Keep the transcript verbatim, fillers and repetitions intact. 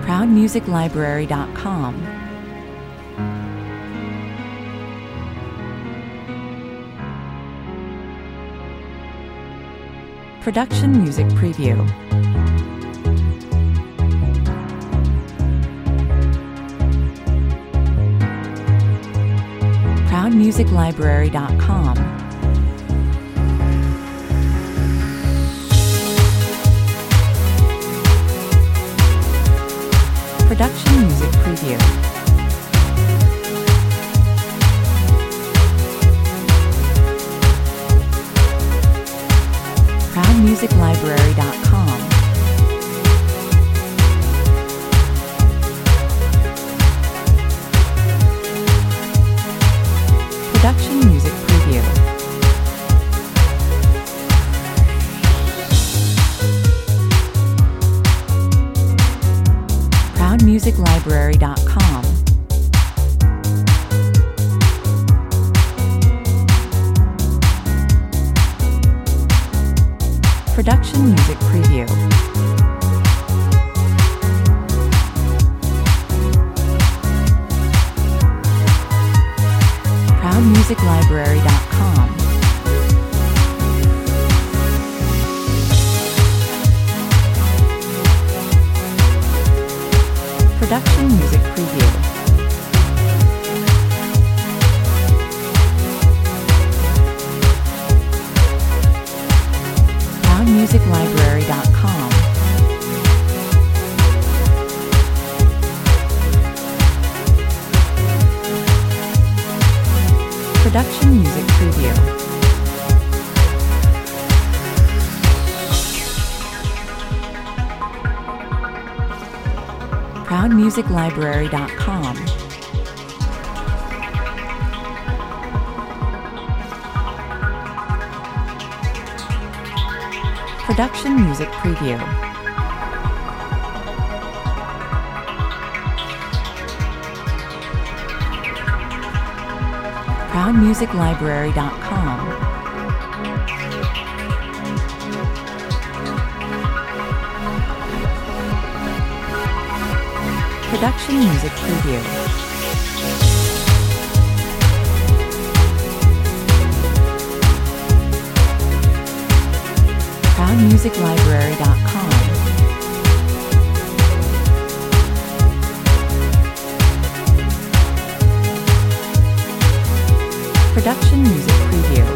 proud music library dot com. Production Music Preview. proud music library dot com. Production Music Preview. proud music library dot com. Production Music Preview. proud music library dot com. Production Music Preview. proud music library dot com. Production Music Preview. proud music library dot com. Production Music Preview. proud music library dot com. Production Music Preview. proud music library dot com. Production Music Preview. proud music library dot com. Production Music Preview.